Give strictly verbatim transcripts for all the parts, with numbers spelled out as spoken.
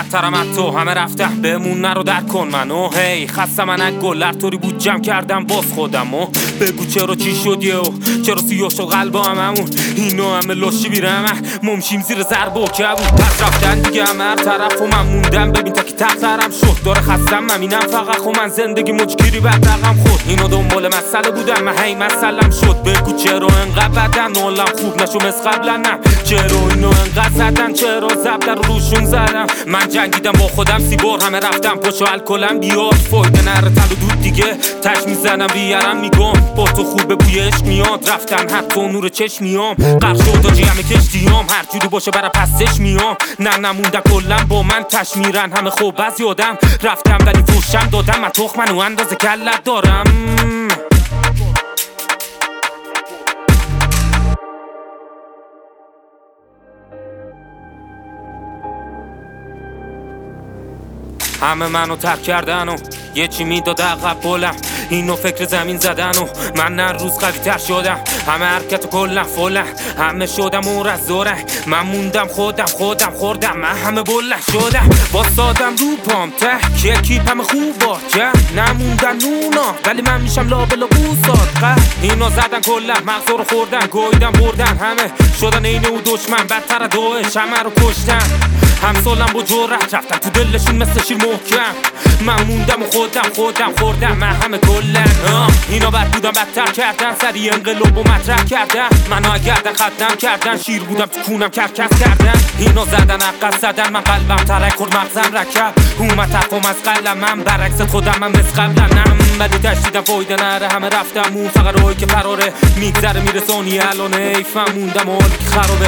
بدترم از تو، همه رفتم بمون نرو در کن منو. هی خستم من از گلر طوری بود جمع کردم باز خودمو. بگو چرا چی شد یه و چرا سیاه شد قلبا هممون. اینو همه لاشی بیرم ممشیم زیر ضرب و کبود. پس رفتن دیگه همه هر طرف و من موندم. ببین تا که تخترم شد داره خستم ممینم فقط خو من زندگی مجگیری بعد رقم خود. اینو دنبال مسئله بودم من هی مسئلم شد. بگو چرا انقدر بدن نالم خوب نشو مثل قبلا نه. چرا اینو انقدر زدن چرا زبدن روشون زدم. من جنگیدم با خودم سی بار همه رفتم پشو الکلم بیار فایده نره تل و دود دیگه تش میزنم بیارم میگم با تو خوبه بوی عشق میاد. رفتن حتی نور چشمیام قرش و تاجی همه کشتیام هر جوری باشه برا پستش میام. نه نموندن کلم با من تش میرن همه خوب از یادم رفتم ولی فوشم دادم من تخمن و اندازه کلت دارم. همه منو ترک کردن و یه چی میداد عقب بلم. اینو فکر زمین زدن و من هر روز قوی تر شدم. همه حرکت و کلم فلم همه شدم اون از زورم. من موندم خودم خودم خوردم من همه بلند شدم. با سادم رو پام ته که کیپم خوب باشه. نموندن اونا ولی من میشم لابل و بوساد. اینا زدن کلم مغزو رو خوردن گویدن بردن. همه شدن اینه و دشمن بدتر دوش همه رو کشتن. همسالم با جرأت رفتن تو دلشون مثل شیر محکم. من موندم و خودم خودم خوردم من همه کلن. اینا بد بودن بدتر کردن سریع انقلاب و مطرح کردن. منو اگردن ختم کردن شیر بودم تو کونم کرکس کردن. اینا زدن عقب زدن من قلبم ترک خورد مغزم رکب. اومد تفهم از قلم من برعکس خودم من مثل قبلم نم. ولی تشدیدم فایده نره همه رفتم اون فقط روی که فراره میگذره میره ثانیه الانه. ایفم موندم و حالی که خرابه.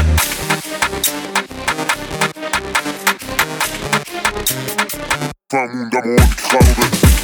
فهموندم حالی که خرابه.